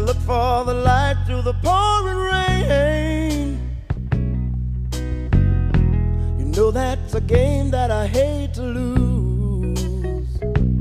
look for the light through the pouring rain. You know that's a game that I hate to lose,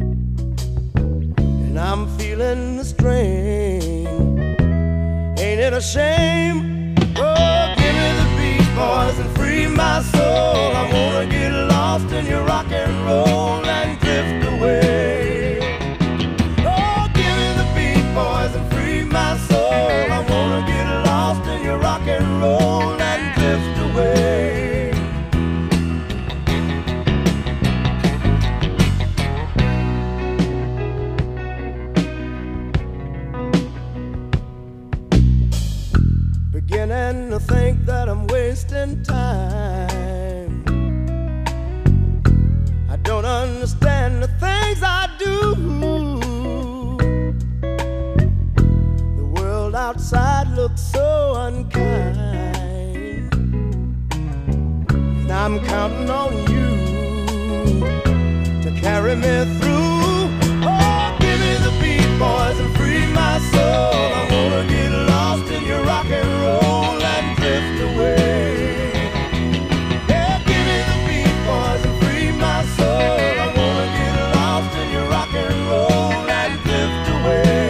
and I'm feeling the strain. Ain't it a shame? Oh, give me the beat, boys, and free my soul. I wanna get lost in your rock and roll and drift away. Oh, give me the beat, boys, and free my soul. I wanna get lost in your rock and roll and drift away. Beginning to think that I'm wasting time. I don't understand the things I do. The world outside looks so unkind, and I'm counting on you to carry me through. Oh, give me the beat, boys, and free my soul. I wanna get lost in your rock and roll and drift away. Yeah, give me the beat, boys, and free my soul. I wanna get lost in your rock and roll and drift away.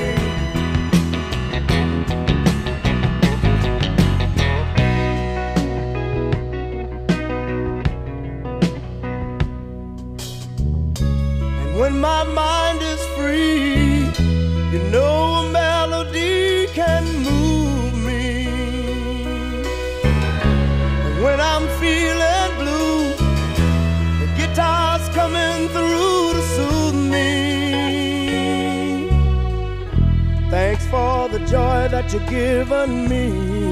And when my mind is free, you know a melody can move me. And when I'm feeling blue, the guitar's coming through to soothe me. Thanks for the joy that you've given me.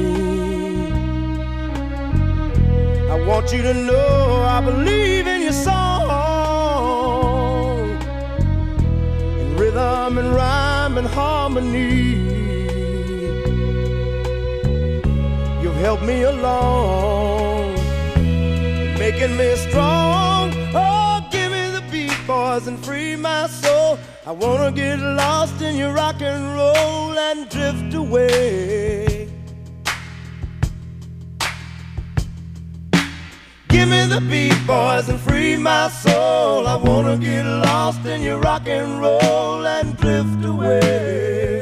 I want you to know I believe in your song, in rhythm and rhyme and harmony. You've helped me along, making me strong. Oh, give me the beat, boys, and free my soul. I wanna get lost in your rock and roll and drift away. Give me the beat, boys, and free my soul. I wanna get lost in your rock and roll and drift away.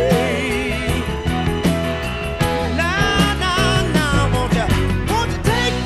Take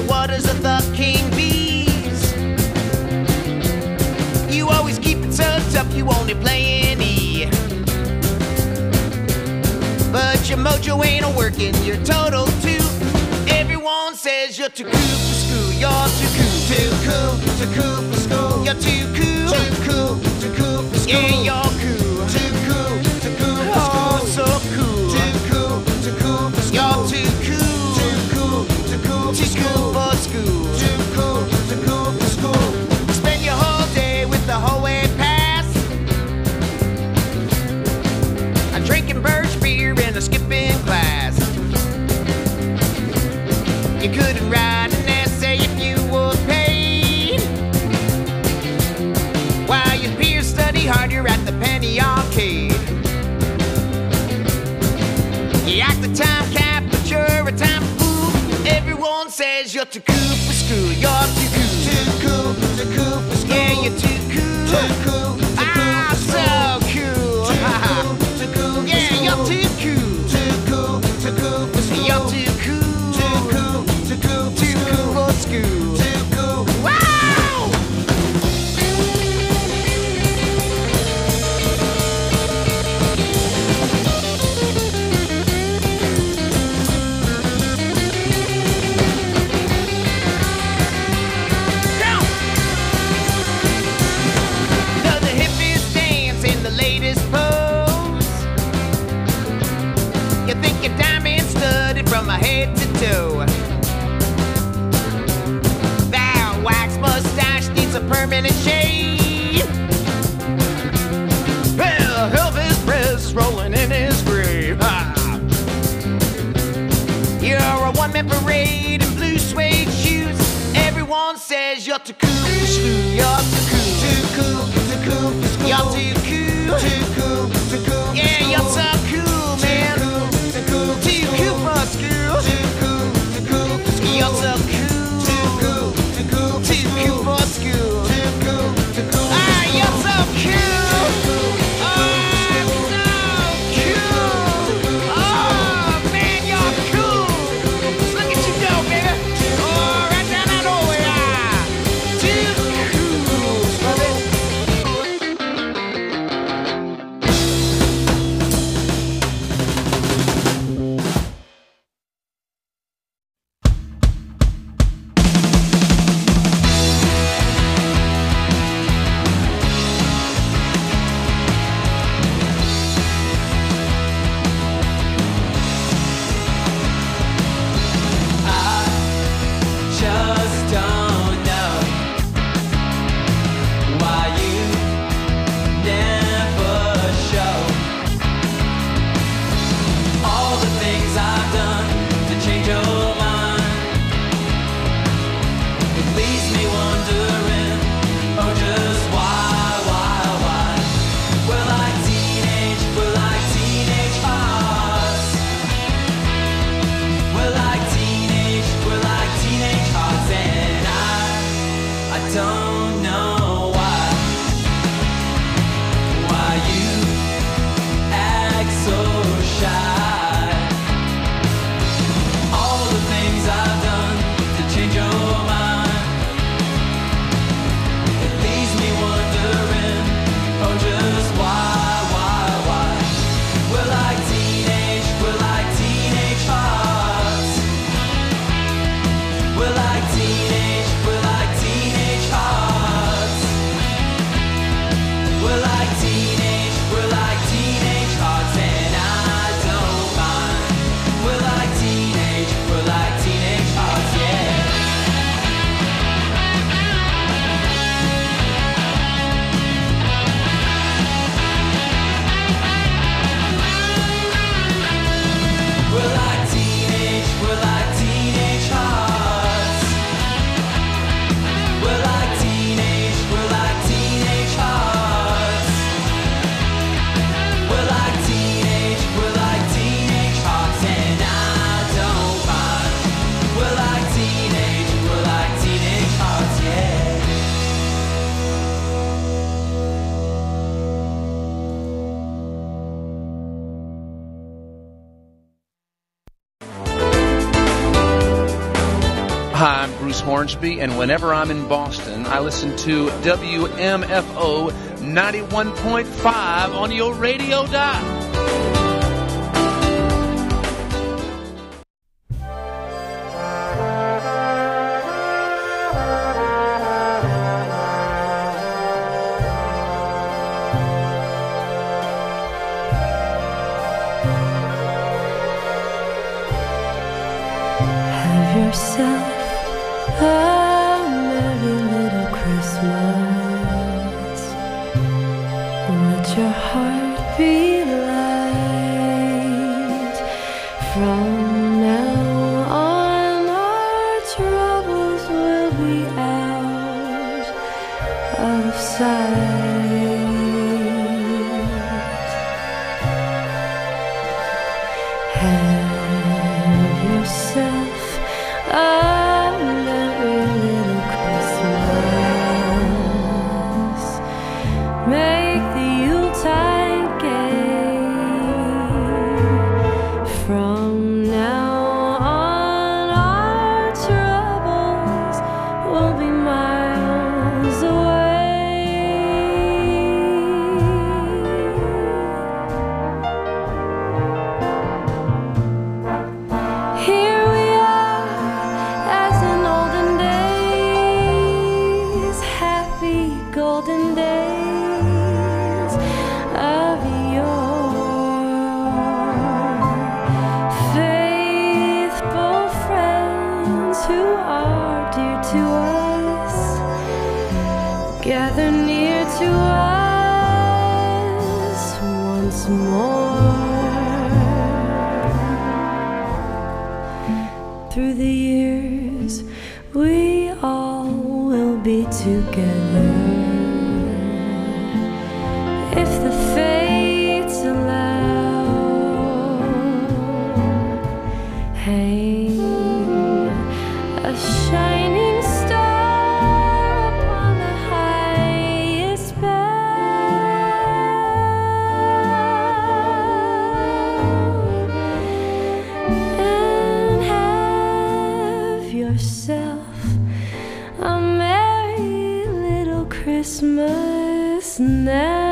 waters of the king bees. You always keep it tucked up, you only play an E. But your mojo ain't a-working, you're total too. Everyone says you're too cool for school, you're too cool. Too cool for school. You're too cool. Too cool for school. Yeah, you're cool. Too cool for school. Oh, so cool. Too cool for school. You're too cool. Too cool for school. Too cool for school. Spend your whole day with the hallway pass. I'm drinking birch beer and a skipping class. You couldn't write an essay if you were paid. While your peers study harder at the penny arcade. You act the time cap, but you're a time fool. Everyone says you're too cool for school. You're too cool. Too cool for school. Yeah, you're too cool. Too cool so cool. Too cool. Yeah, you're too cool. Too cool for school. You're too cool. Too cool for school. Too cool. Wow! Down! You know the hippies dance in the latest pose. You think you're diamond studded from my head to toe. Mustache needs a permanent shave. Well, Elvis Presley's rolling in his grave. You're a one-man parade in blue suede shoes. Everyone says you're too cool for school. You're too cool. Too cool for school. You're too cool. Too cool. Yeah, you're so cool, man. Too cool for school. Too cool for school. You're so cool. Too cool for school. Too cool. Ah, you're so cool. Oh, I'm so cool. Oh, man, you're cool. Look at you go, baby. Oh, right down that hallway. Too cool. Bruce Hornsby, and whenever I'm in Boston, I listen to WMFO 91.5 on your radio dial. Yourself a merry little Christmas. Let your heart be light. From now on, our troubles will be out of sight. Have yourself a merry little Christmas. Make the Yuletide gay. From now on, our troubles will be miles away. Here we are, as in olden days, happy golden days of yore. Faithful friends who are dear to us, gather near to us once more. Through the years, we all will be together, if the fates allow. Hang a shining star upon the highest bough, and have yourself a merry little Christmas now.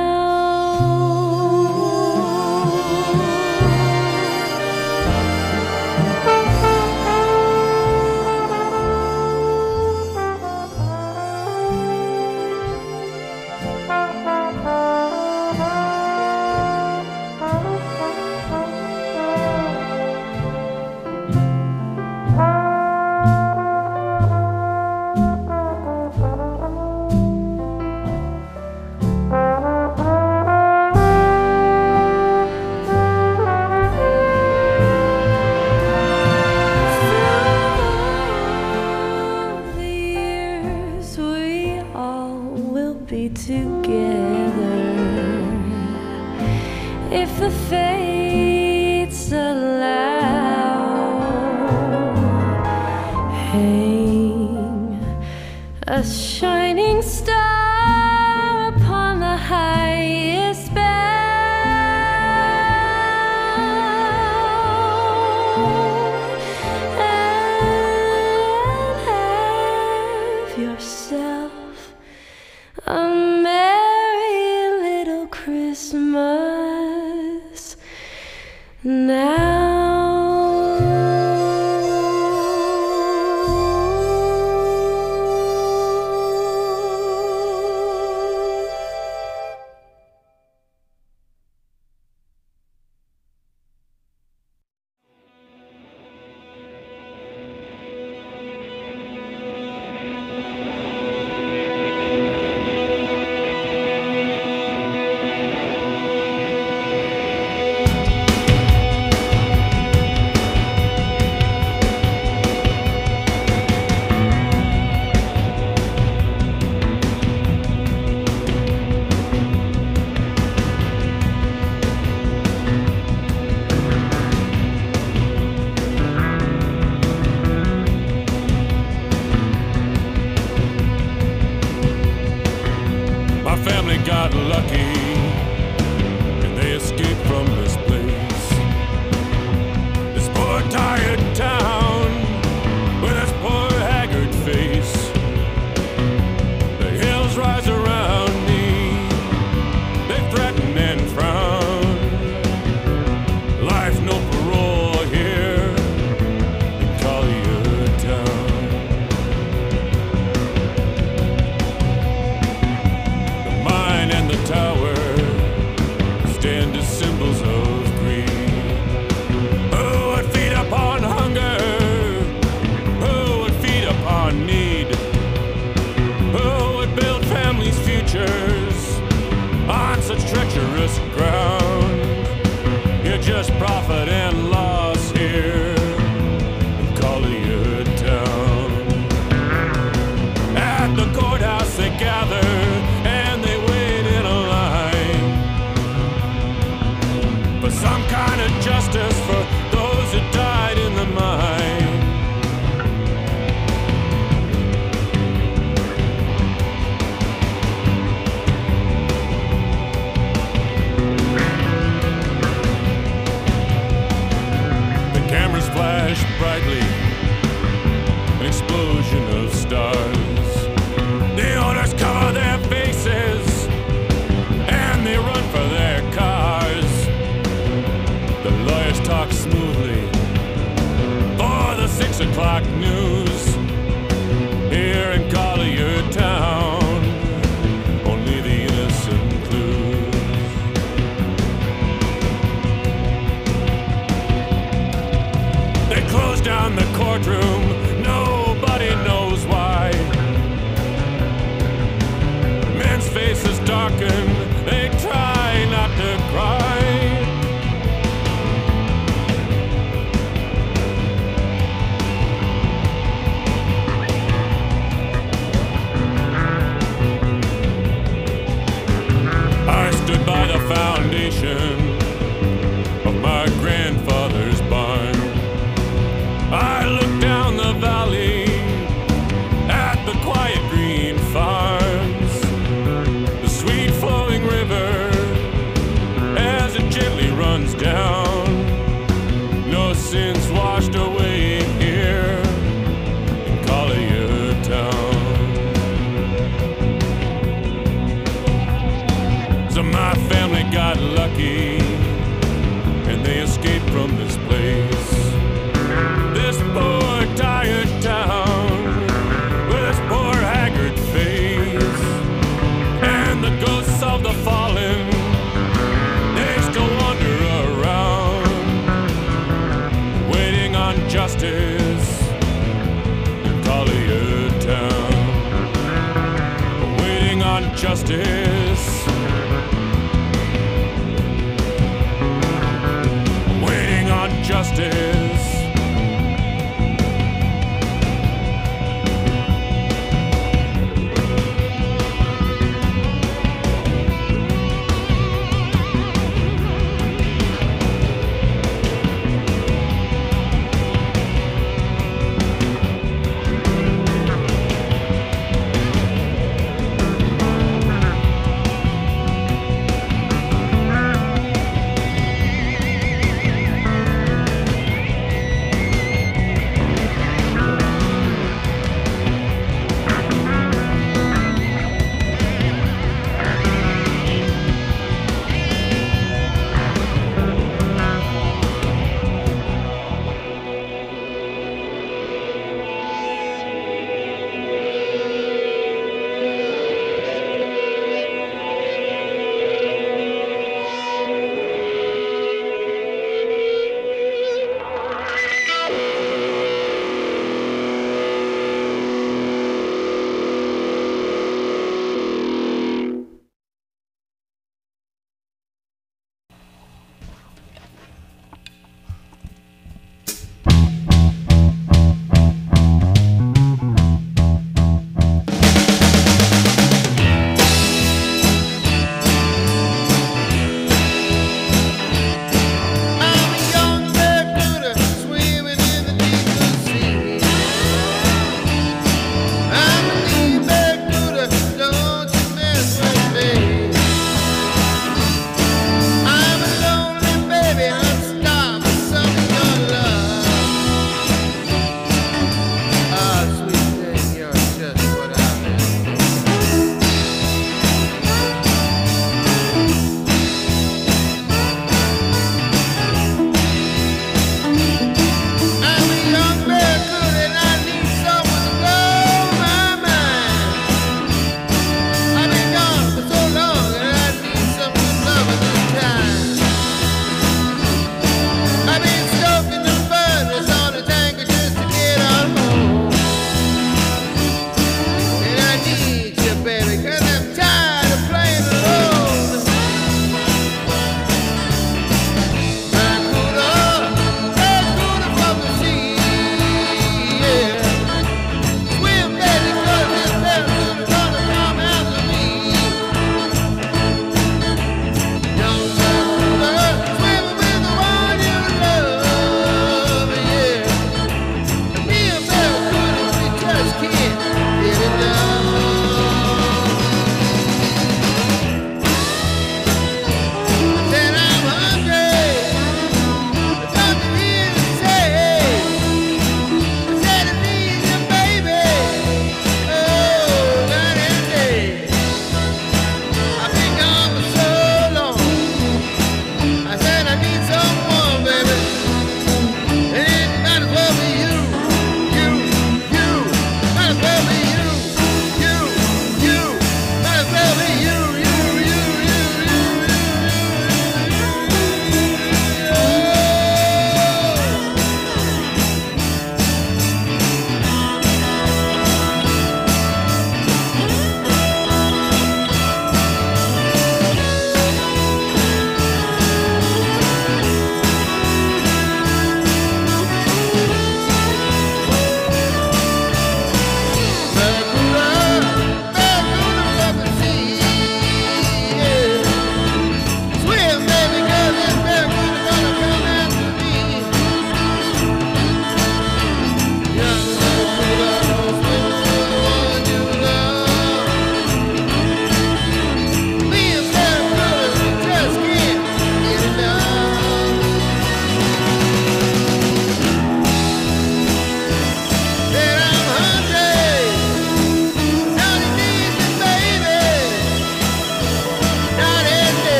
Be together, if the fates allow. Hang a shining star upon the highest bough, and have yourself a merry little Christmas now. got lucky and they escaped from this place. This poor tired town with its poor haggard face. for some kind of justice for those who died in the mine. The cameras flash brightly, an explosion of stars. The owners cover their faces and they run for their cars. The lawyers talk smoothly for the 6 o'clock news. Here in Collier Town, only the innocent clues. They close down the courtroom, nobody knows why. Men's faces darken, they try not to cry. I stood by the foundation of my grandfather's barn. I looked down the valley at the quiet green farms, the sweet flowing river as it gently runs down. No sins washed away here in Collier Town. So my family got lucky and they escaped from this place. This poor tired town with its poor haggard face, and the ghosts of the fallen, they still wander around, waiting on justice in Collier Town, waiting on justice, waiting on justice.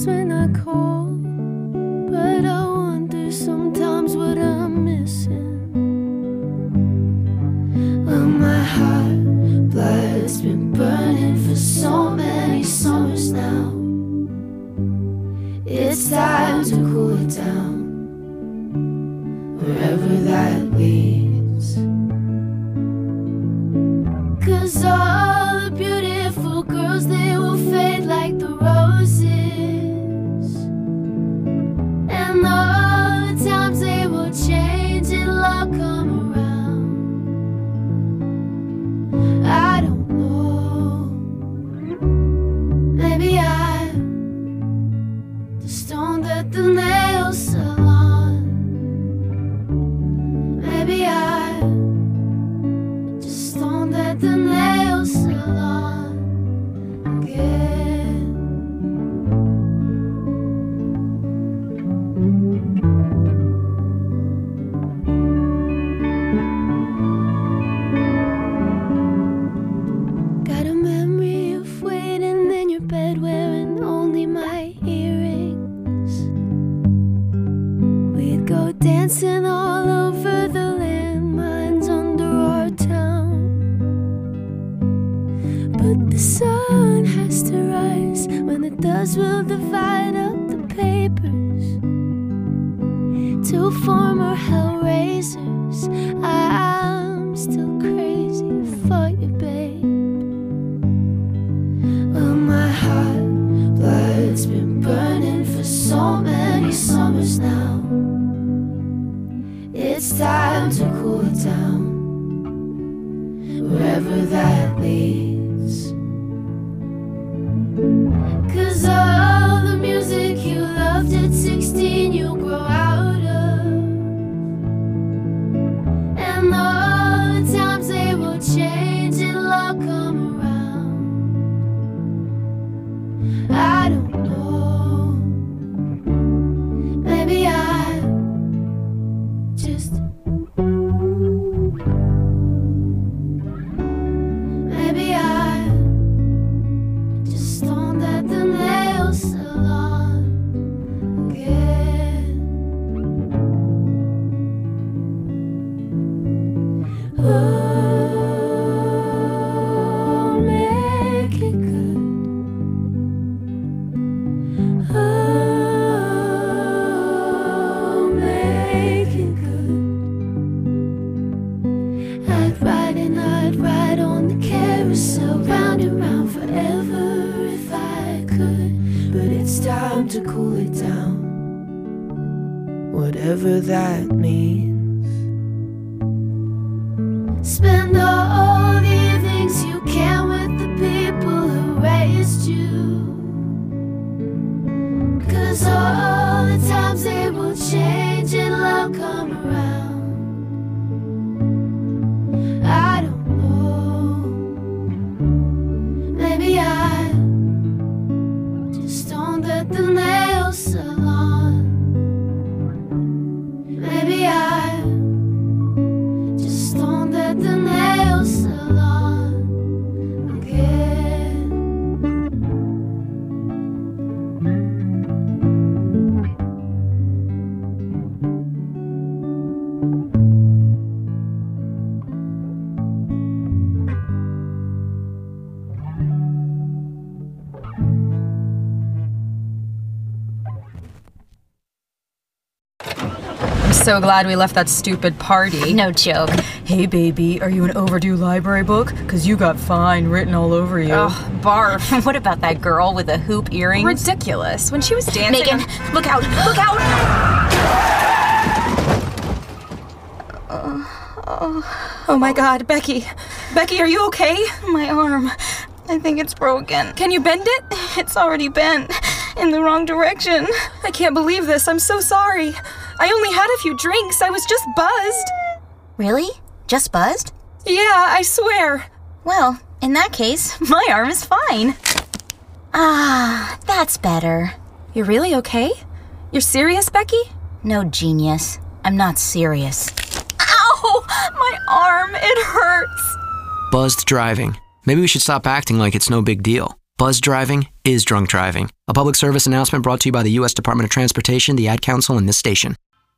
when I call, but I wonder sometimes what I'm missing. Well, my heart blood's been burning for so many summers now. It's time to cool it down, wherever that leads. 'Cause all the beautiful girls, they will fade like the roses, and all the times they will change and love come around. I don't know, maybe I'm the stone that the nails salon. Maybe I'm just stone that the nails salon again. Got a memory of waiting in your bed wearing only my earrings. We'd go dancing all over the landmines under our town. But the sun has to rise. When it does, we'll divide up the papers. Two former hellraisers. I'm still crazy for you, babe. Well, my heart blood's been burning for so many summers now. It's time to cool it down, wherever that leads. 'Cause all the music you loved at 16 you grow out of, and all the times they will change and love come around. I don't know, maybe I'm just, maybe I'm just stoned at the nail salon again. Oh, make it good. Oh, make it good. I'd ride on the carousel, round and round forever if I could. But it's time to cool it down, whatever that means. Spend all the evenings you can with the people who raised you. 'Cause all the times they will change and love come around. I don't know, maybe I'm just stoned at the nail salon. Maybe I'm just stoned at the nail salon again. I'm so glad we left that stupid party. No joke. Hey, baby, are you an overdue library book? 'Cause you got fine written all over you. Oh, barf. What about that girl with the hoop earrings? Ridiculous. When she was dancing... Megan, look out! Look out! Oh my God, Becky. Becky, are you okay? My arm. I think it's broken. Can you bend it? It's already bent. In the wrong direction. I can't believe this. I'm so sorry. I only had a few drinks. I was just buzzed. Really? Just buzzed? Yeah, I swear. Well, in that case, my arm is fine. Ah, that's better. You're really okay? You're serious, Becky? No, genius. I'm not serious. Ow! My arm, it hurts. Buzzed driving. Maybe we should stop acting like it's no big deal. Buzz driving is drunk driving. A public service announcement brought to you by the U.S. Department of Transportation, the Ad Council, and this station.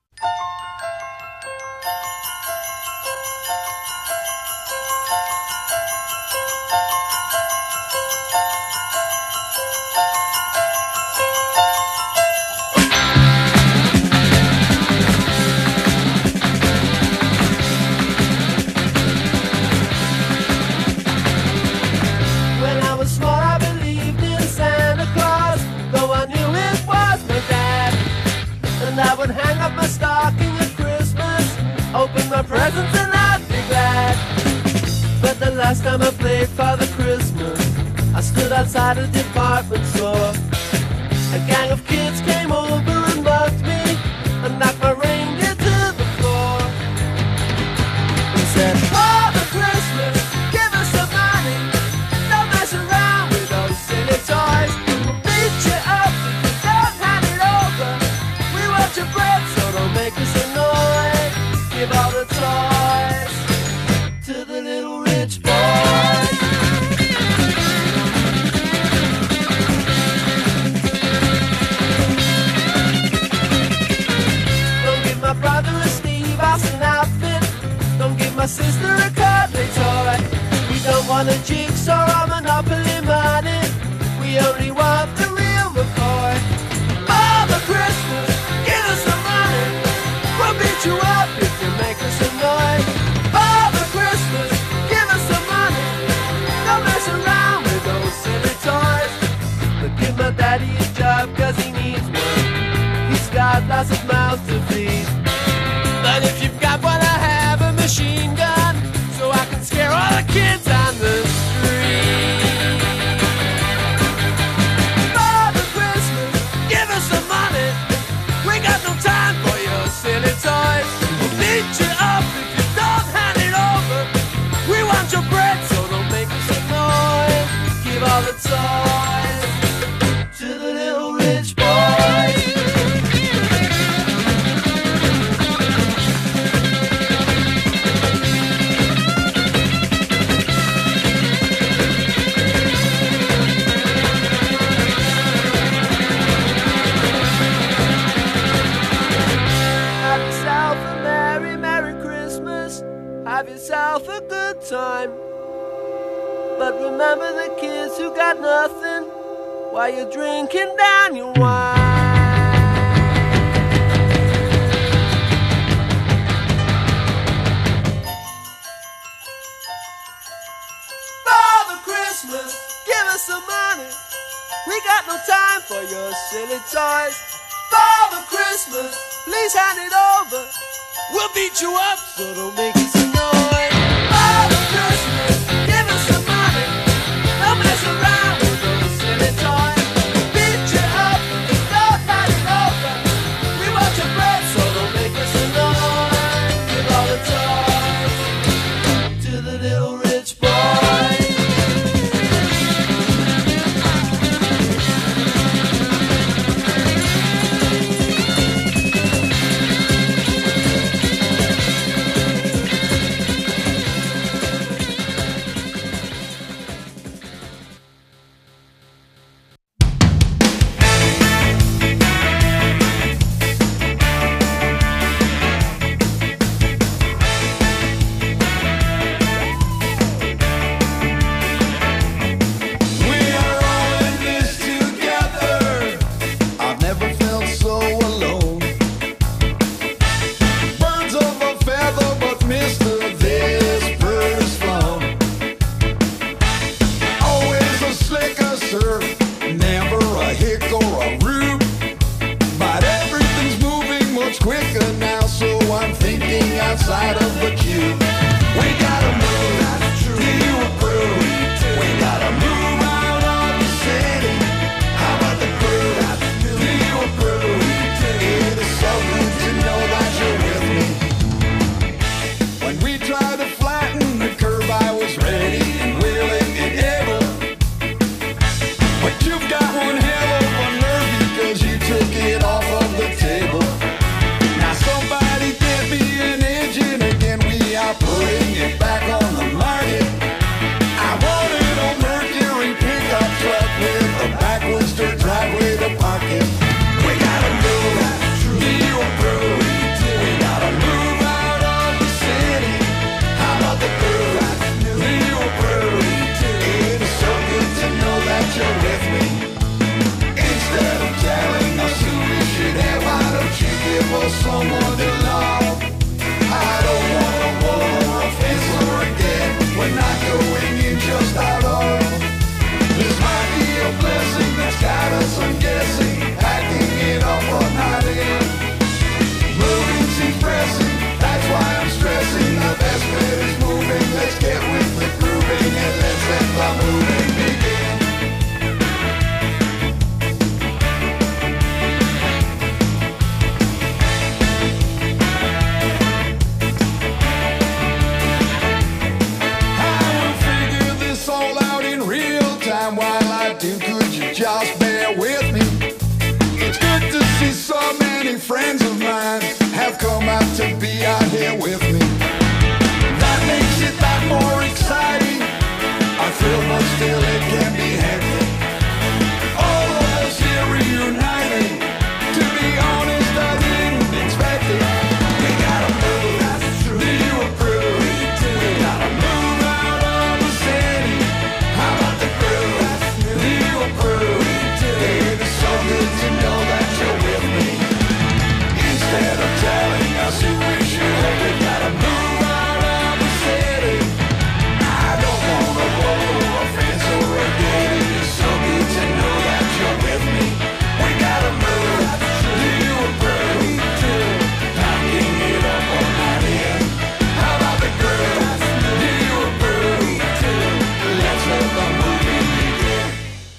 Presents and I'd be glad. But the last time I played Father Christmas, I stood outside a department store. A gang of kids came over and mugged me and knocked my reindeer to the floor. He said, Father Christmas, give us some money. Don't mess around with those silly toys. We'll beat you up if you don't hand it over. We want your bread, so don't make us annoy. Give all the toys to the little rich boy. Don't give my brother a Steve Austin outfit. Don't give my sister a cuddly toy. We don't want a jigsaw or Monopoly money. We only want the real McCoy. Father Christmas, give us some money. We'll beat you up if you make us annoyed. Father Christmas, give us some money. Don't mess around with those silly toys. But give my daddy a job cause he needs one. He's got lots of mouths to feed. But if you've got one, I have a machine gun, so I can scare all the kids on the street. Father Christmas, give us some money. We got no time for your silly toys. We'll beat you up if you don't hand it over. We want your bread, so don't make us annoy. Give all the toys to the little rich boy. Have yourself a merry, merry Christmas. Have yourself a good time. But remember the kids who got nothing while you're drinking down your wine. Father Christmas, give us some money. We got no time for your silly toys. Father Christmas, please hand it over. We'll beat you up, so don't make us annoyed. Father Christmas, give us some money. Don't mess around with those silly toys. We'll beat you up, don't hand it over. We want your bread, so don't make us annoyed. Give all the toys to the little rich boy. Outside of the queue, we gotta move. Do you approve? We gotta move out of the city. How about the crew? Do you approve? It is so good to know that you're with me. When we tried to flatten the curve, I was ready and willing and able. But you've got one hell of a nerve because you took it off of the table. Now somebody get me an engine again. someone to love. I don't want a wall or a fence or a gate. We're not going in just out of. This might be a blessing that's got us unguessing, acting it up or not in. Moving seems pressing, that's why I'm stressing. The best bet is moving, let's get with the grooving and let's let the moving begin. Just bear with me. It's good to see so many friends of mine have come out to be out here with me. That makes it that more exciting. I feel but still it can be hectic. All of us here reuniting. To be honest, I didn't expect it. We gotta move, that's true. Do you approve? We do. We gotta move out of the city. How about the groove? Do you approve? Good to know that you're with me. Instead of telling us who we should have, we gotta move out of the city. I don't want a wall or a fence or a gate. It's so good to know that you're with me. We gotta move. Do you approve? We do. Knocking it up or not in. How about the groove? Do you approve? We do. Let's let the movie begin.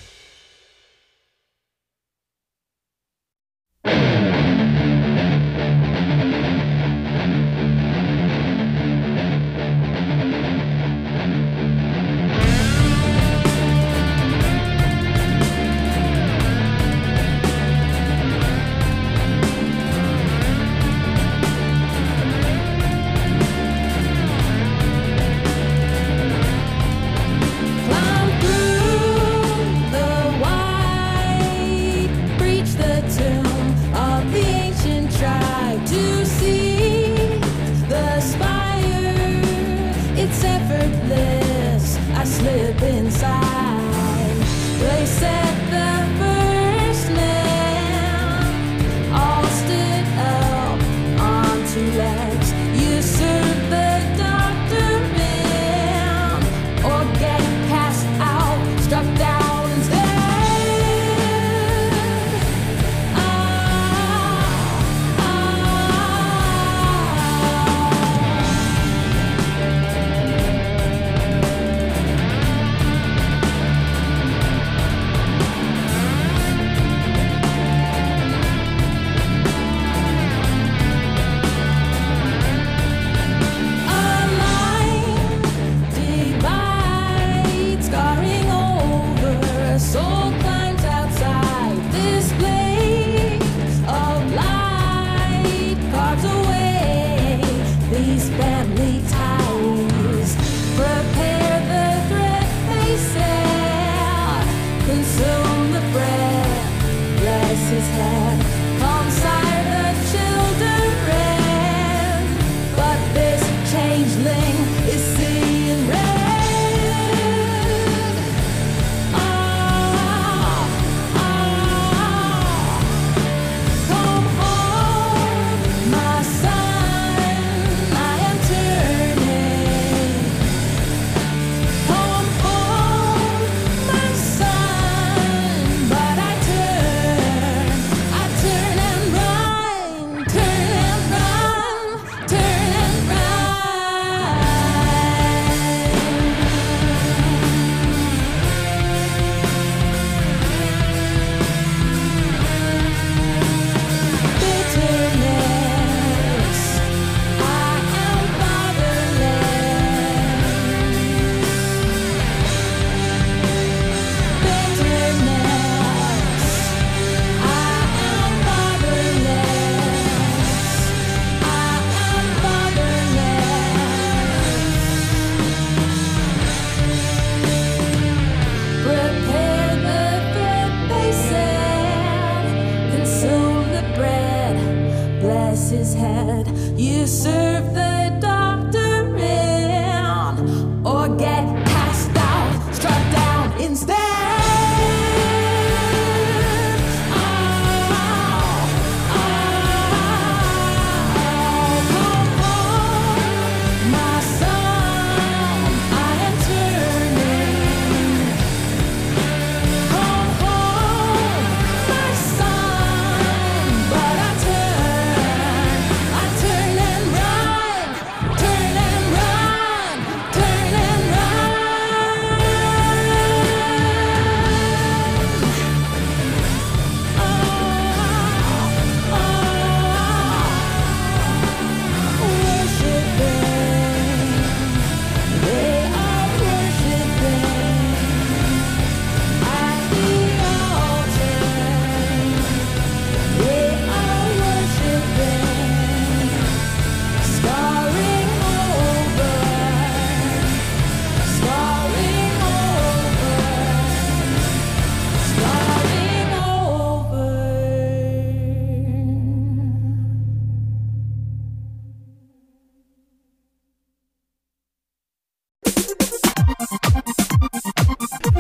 You serve the doctor in, or get passed out, struck down instead.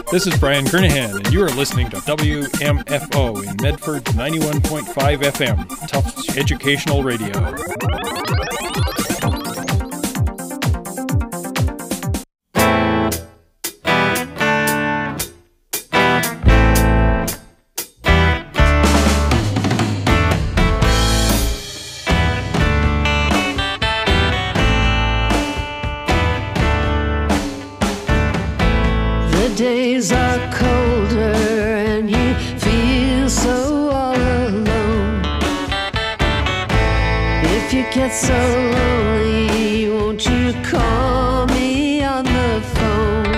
This is Brian Kernahan, and you are listening to WMFO in Medford 91.5 FM, Tufts Educational Radio. Days are colder and you feel so all alone. If you get so lonely, won't you call me on the phone?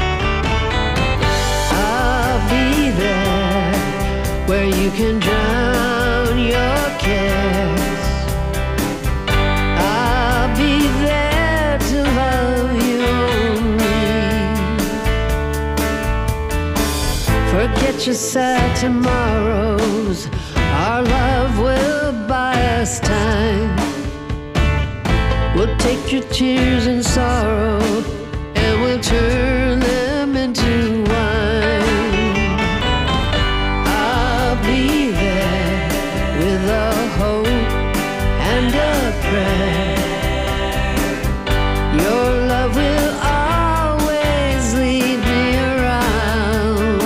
I'll be there where you can drown your cares. I'll be there to love you only. Forget your sad tomorrows. Our love will buy us time. We'll take your tears and sorrow and we'll turn them into wine. I'll be there with a hope and a prayer. Your love will always lead me around.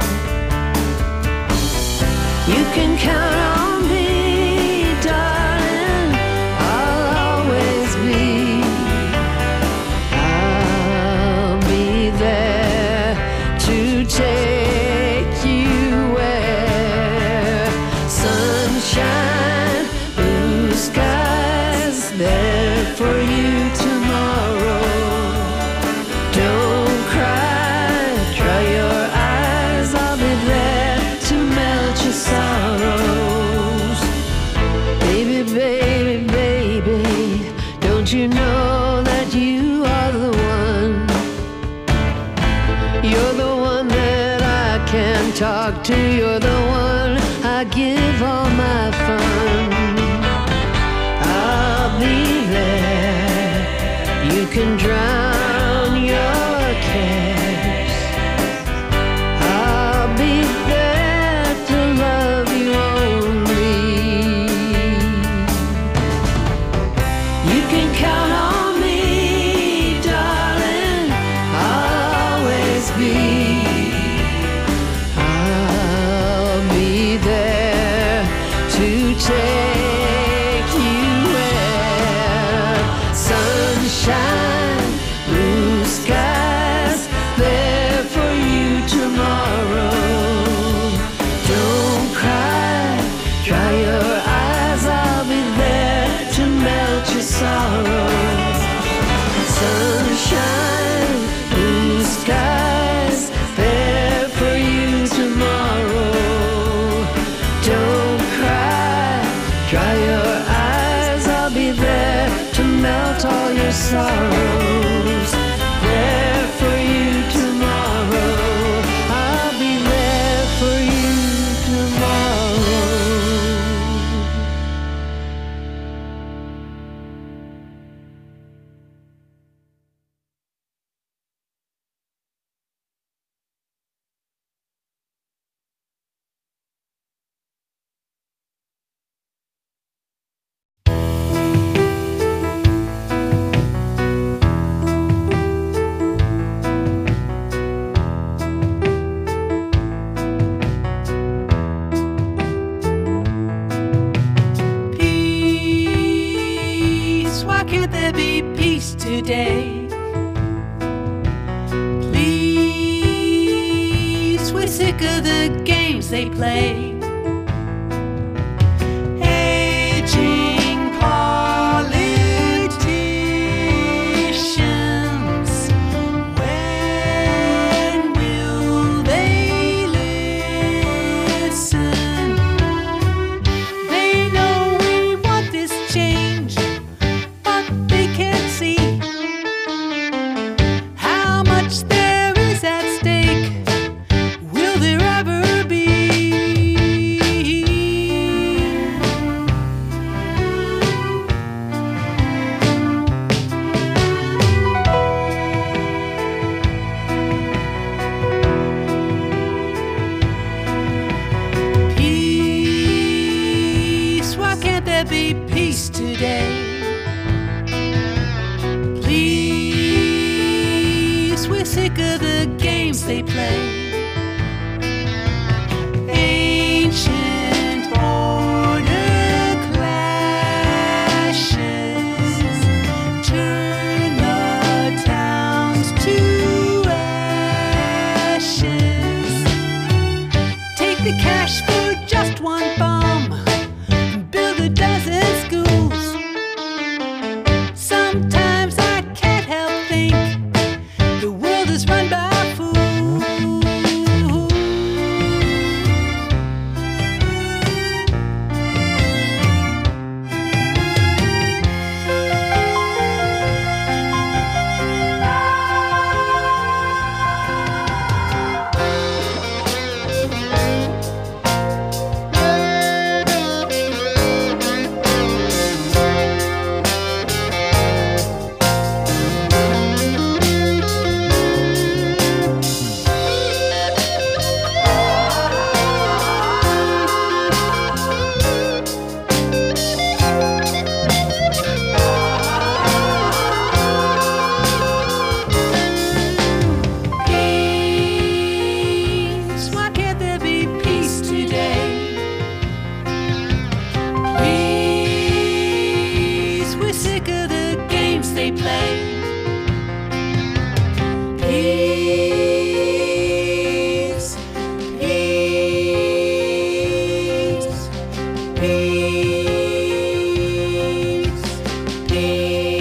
You can count on me, darling, I'll always be. I'll be there to take you where sunshine, blue skies, there for you tomorrow. Don't cry, dry your eyes, I'll be there to melt your sorrows. Baby, baby, baby, don't you know that you are the one? You're the one that I can talk to. You're the one I give all my fun. I'll be there. You can drown your cares. I'll be there to love you only. You can count on me, darling, I'll always be. I'll be there to take you where sunshine, blue skies, there for you tomorrow. Don't cry, dry your eyes, I'll be there to melt your sorrows. Sunshine, blue skies, there for you tomorrow. Don't cry, dry your eyes, I'll be there to melt all your sorrows. There for you tomorrow. I'll be there for you tomorrow. Peace, why can't there be peace today? Please, we're sick of the games they play. Aging politicians, when will they listen? They know we want this change, but they can't see how much there is at stake. Will there ever be? today. Please, we're sick of the games they play. Ancient border clashes turn the towns to ashes. Take the cash for just one bomb and build a dozen schools. Sometimes I can't help think the world is run by fools. Peace, why can't there be peace today? Please, we're sick of the games they play. Peace, peace, peace, peace.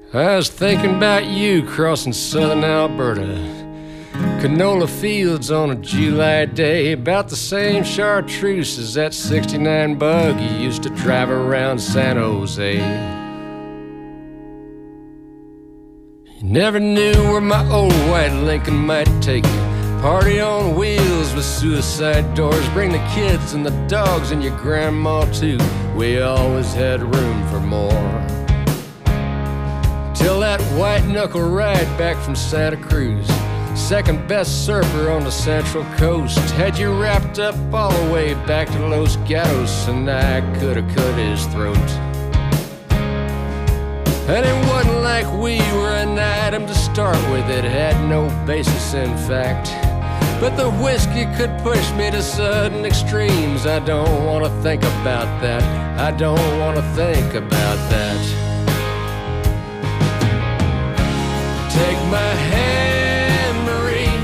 I was thinking about you crossing southern Alberta. Canola fields on a July day, about the same chartreuse as that 69 bug you used to drive around San Jose. You never knew where my old white Lincoln might take you. Party on wheels with suicide doors. Bring the kids and the dogs and your grandma too. We always had room for more. Till that white knuckle ride back from Santa Cruz, second best surfer on the Central Coast, had you wrapped up all the way back to Los Gatos, and I coulda cut his throat. And it wasn't like we were an item to start with, it had no basis in fact. But the whiskey could push me to sudden extremes. I don't want to think about that. I don't want to think about that. Take my hand, Marie.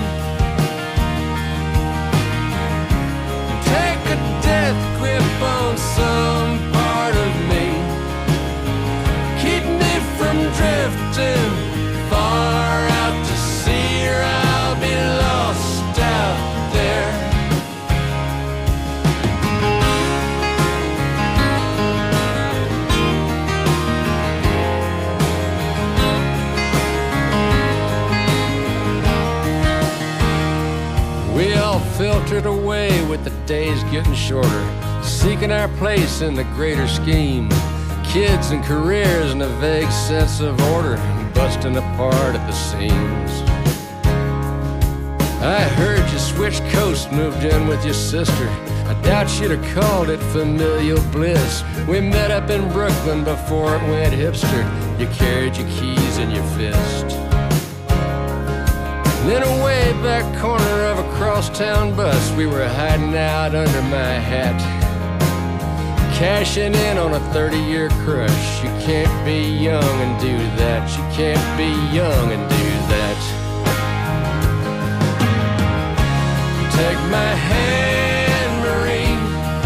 Take a death grip on some part of me. Keep me from drifting far out to sea, or I'll be lost out there. We all filtered away with the days getting shorter, seeking our place in the greater scheme. Kids and careers and a vague sense of order, busting apart at the seams. I heard you switched coast, moved in with your sister. I doubt you'd have called it familial bliss. We met up in Brooklyn before it went hipster. You carried your keys in your fist. In a way back corner of a crosstown bus, we were hiding out under my hat, cashing in on a 30-year crush. You can't be young and do that. You can't be young and do that. Take my hand, Marie.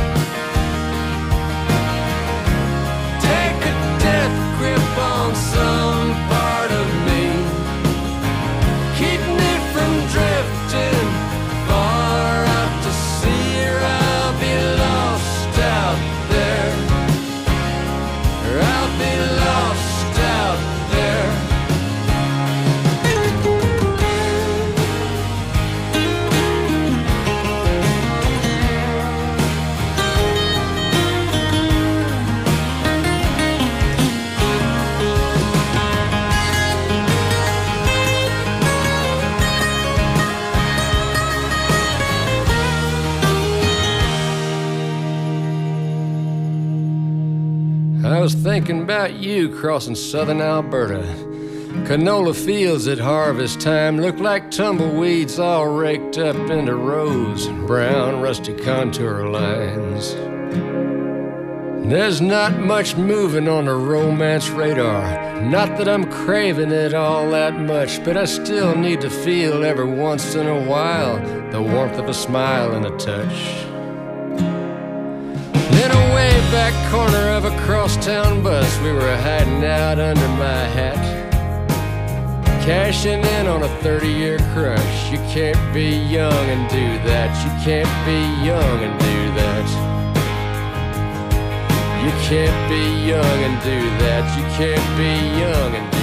Take a death grip on some part of me. Keep me from drifting far out to sea, or I'll be lost out there. Or I'll be lost out there. I was thinking about you crossing southern Alberta. Canola fields at harvest time look like tumbleweeds all raked up into rows, brown rusty contour lines. There's not much moving on the romance radar. Not that I'm craving it all that much, but I still need to feel every once in a while the warmth of a smile and a touch. In a way back corner of a crosstown bus, we were hiding out under my hat, cashing in on a 30-year crush. You can't be young and do that. You can't be young and do that. You can't be young and do that. You can't be young and do that.